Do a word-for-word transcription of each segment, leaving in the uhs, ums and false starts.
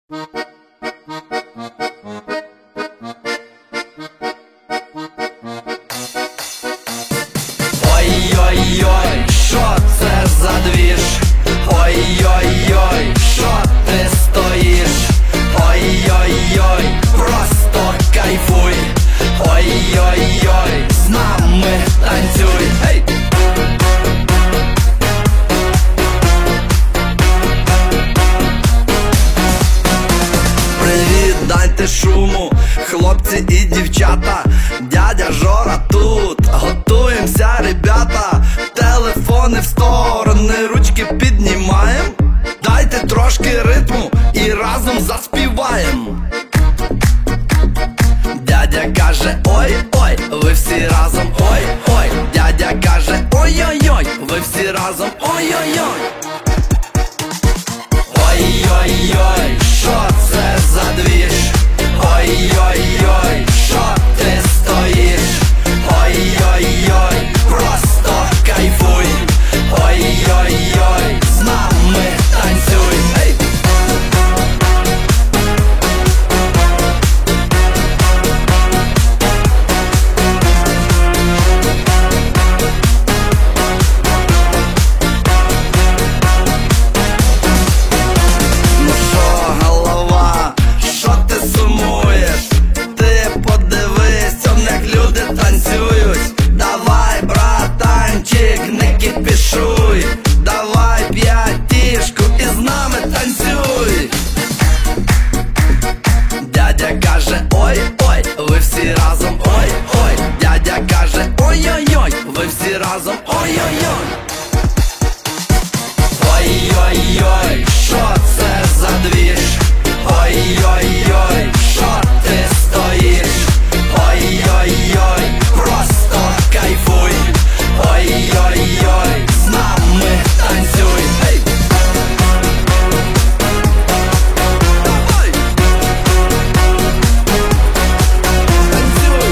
Ой-ой-ой, що це за двіж? Ой-ой-ой, що ти стоїш? Ой-ой-ой, просто кайфуй. Ой-ой-ой, з нами танцюй. Hey! Привіт, дайте шуму, хлопці і дівчата. Дядя Жора тут, готуємося, ребята. Телефони в сторони, ручки піднімаєм. Дайте трошки ритму і разом заспіваєм. Дядя каже ой-ой, ви всі разом ой-ой. Дядя каже ой-ой-ой, ви всі разом ой-ой-ой. Ой-ой-ой, що це за двіж? Ой-ой-ой, що ти стоїш? Ой-ой-ой, просто кайфуй. Ой-ой-ой, з нами танцюй. Hey! Ну що, голова, що ти сумуєш? Ти подивись, он як люди танцюють. Давай, братанчик, не кипішуй. Давай п'ятішку і з нами танцюй. Дядя каже ой-ой, ви всі разом ой-ой. Дядя каже ой-ой-ой, ви всі разом ой-ой-ой. Ой-ой-ой, що це за двіж? Ой-ой-ой, що ти стоїш? Ой-ой-ой, просто кайфуй. Ой-ой-ой, з нами танцюй. Hey! Давай! Танцюй!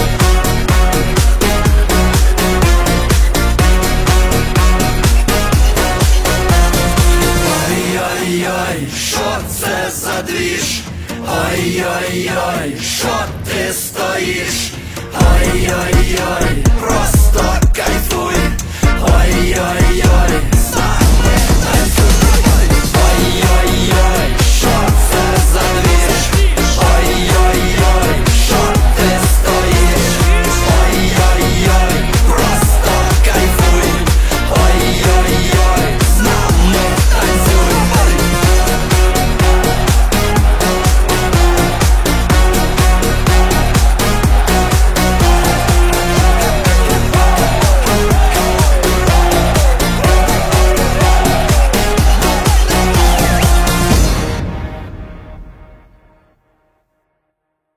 Ой-ой-ой, що це за двіж? Ой-ой-ой, що ти стоїш? Ой-ой-ой, просто кайфуй. Ой-ой-ой.